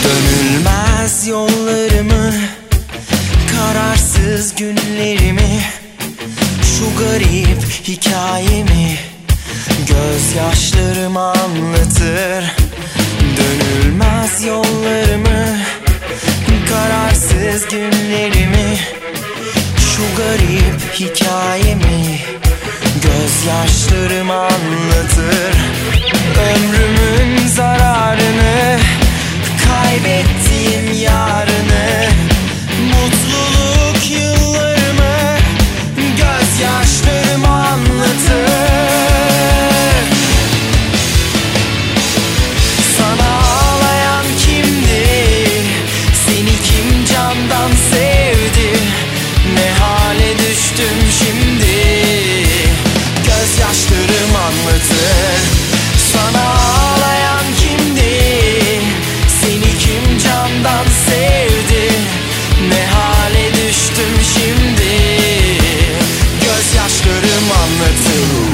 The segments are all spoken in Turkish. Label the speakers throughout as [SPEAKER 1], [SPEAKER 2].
[SPEAKER 1] Dönülmez yollarımı, kararsız günlerimi, şu garip hikayemi gözyaşlarım anlatır. Dönülmez yollarımı, kararsız günlerimi, şu garip hikayemi gözyaşlarım anlatır. Ömrümün zararını, kaybettiğim yarını, mutluluk yıllarımı gözyaşlarım anlatır. Sana ağlayan kimdi? Seni kim candan sevdi? Ne hale düştüm şimdi? Gözyaşlarım anlatır. Sana ağlayan kimdi? Seni kim candan sevdi? Ne hale düştüm şimdi? Gözyaşlarım anlatır.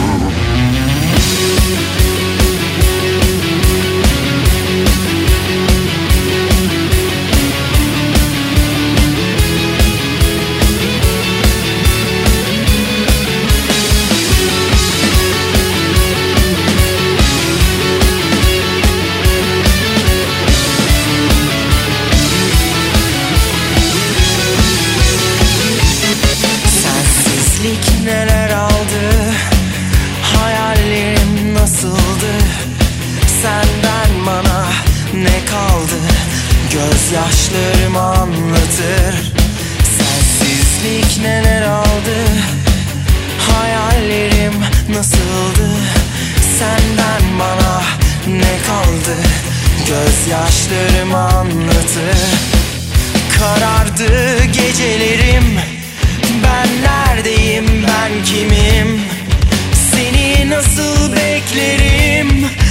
[SPEAKER 1] Neler aldı, hayallerim nasıldı? Senden bana ne kaldı? Gözyaşlarım anlatır. Sensizlik neler aldı, hayallerim nasıldı? Senden bana ne kaldı? Gözyaşlarım anlatır. Karardı gecelerim, ben neredeyim, ben kimim? Seni nasıl beklerim?